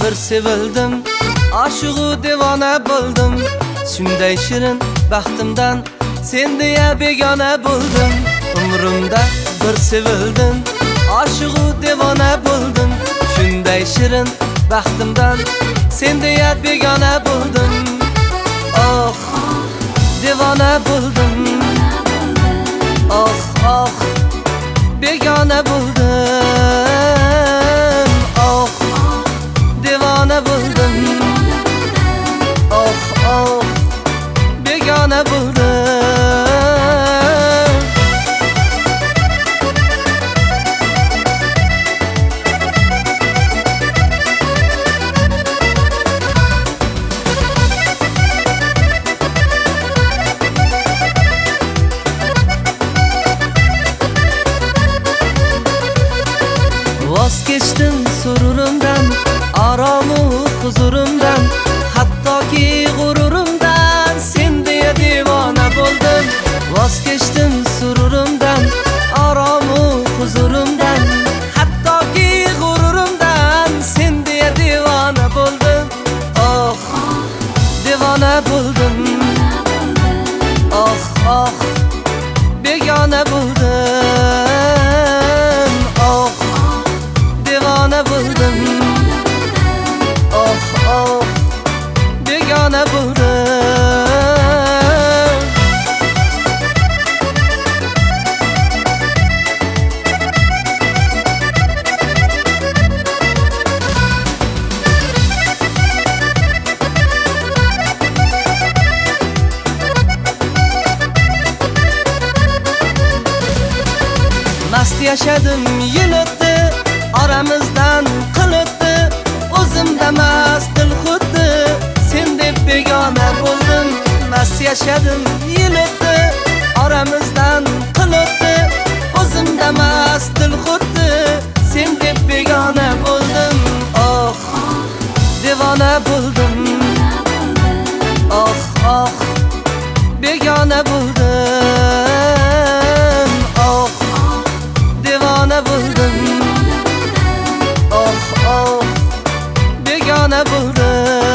bir sevildim, aşığı devona buldum. Shunday shirin baxtimdan sen deya begona buldum. Umrimda bir sevildim, aşığı devona buldum. Shunday shirin baxtimdan sen deya begona buldum. Oh, devona buldum. Oh, oh, begona buldum. Oh, devona buldum. Oh, oh, begona buldum. Vaz geçtim sururumdan, aramı huzurumdan, hattoki gururumdan sen diye divona buldum. Vaz geçtim sururumdan, aramı huzurumdan, hattoki gururumdan sen diye divona buldum. Oh, divona buldum. Oh, oh, begona buldum. Oh, devona buldum. Oh, oh, begona buldum. Mast yaşadım yil o'tdi, aramizdan qil o'tdi. O'zimda mast dil xuddi sen deb begona bo'ldim. Mast yaşadım yil o'tdi, aramizdan qil o'tdi. O'zimda mast dil xuddi sen deb begona bo'ldim. Oh, devona bo'ldim. Oh, oh, begona bo'ldim. Oh, devona buldum. Oh, oh, begona buldum.